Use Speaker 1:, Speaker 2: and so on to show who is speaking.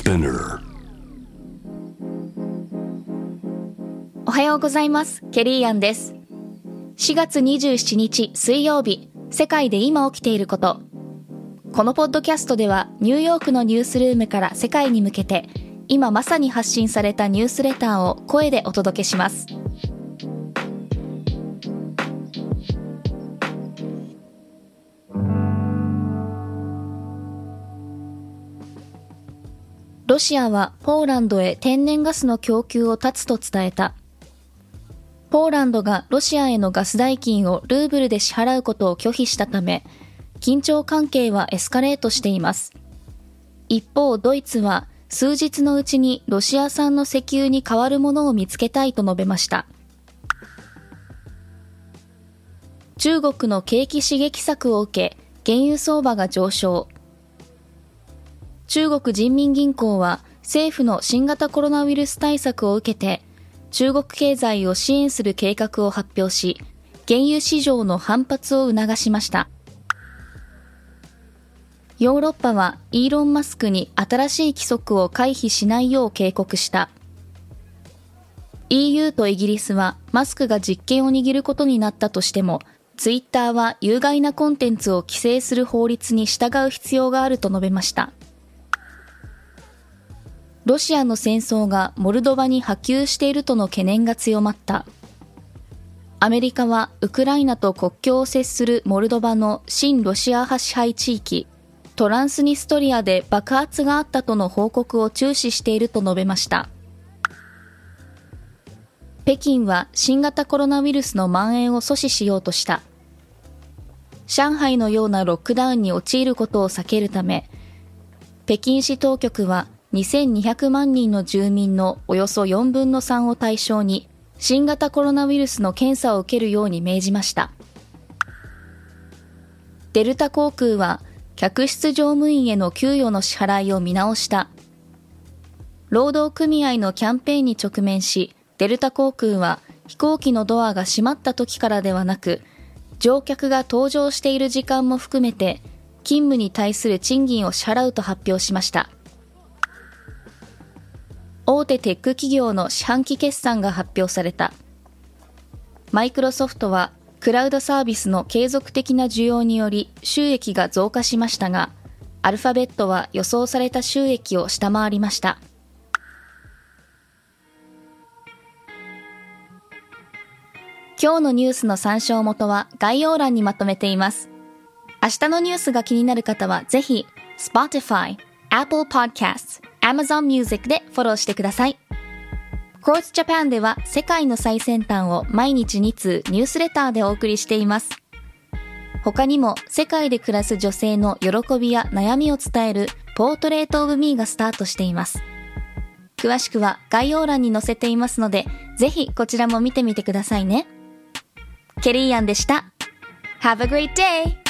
Speaker 1: Spinner。
Speaker 2: おはようございます。ケリーアンです。4月27日水曜日、世界で今起きていること。このポッドキャストではニューヨークのニュースルームから世界に向けて今まさに発信されたニュースレターを声でお届けします。ロシアはポーランドへ天然ガスの供給を断つと伝えた。ポーランドがロシアへのガス代金をルーブルで支払うことを拒否したため、緊張関係はエスカレートしています。一方、ドイツは数日のうちにロシア産の石油に代わるものを見つけたいと述べました。中国の景気刺激策を受け、原油相場が上昇。中国人民銀行は政府の新型コロナウイルス対策を受けて、中国経済を支援する計画を発表し、原油市場の反発を促しました。ヨーロッパはイーロン・マスクに新しい規則を回避しないよう警告した。EU とイギリスはマスクが実権を握ることになったとしても、ツイッターは有害なコンテンツを規制する法律に従う必要があると述べました。ロシアの戦争がモルドバに波及しているとの懸念が強まった。アメリカはウクライナと国境を接するモルドバの親ロシア派支配地域、トランスニストリアで爆発があったとの報告を注視していると述べました。北京は新型コロナウイルスの蔓延を阻止しようとした。上海のようなロックダウンに陥ることを避けるため、北京市当局は2200万人の住民のおよそ4分の3を対象に新型コロナウイルスの検査を受けるように命じました。デルタ航空は客室乗務員への給与の支払いを見直した。労働組合のキャンペーンに直面し、デルタ航空は飛行機のドアが閉まった時からではなく、乗客が搭乗している時間も含めて勤務に対する賃金を支払うと発表しました。大手テック企業の四半期決算が発表された。マイクロソフトはクラウドサービスの継続的な需要により収益が増加しましたが、アルファベットは予想された収益を下回りました。今日のニュースの参照元は概要欄にまとめています。明日のニュースが気になる方はぜひ Spotify、Apple Podcasts、Amazon Music でフォローしてください。Quartz Japan では世界の最先端を毎日2通ニュースレターでお送りしています。他にも世界で暮らす女性の喜びや悩みを伝えるポートレートオブミーがスタートしています。詳しくは概要欄に載せていますので、ぜひこちらも見てみてくださいね。ケリーアンでした。Have a great day!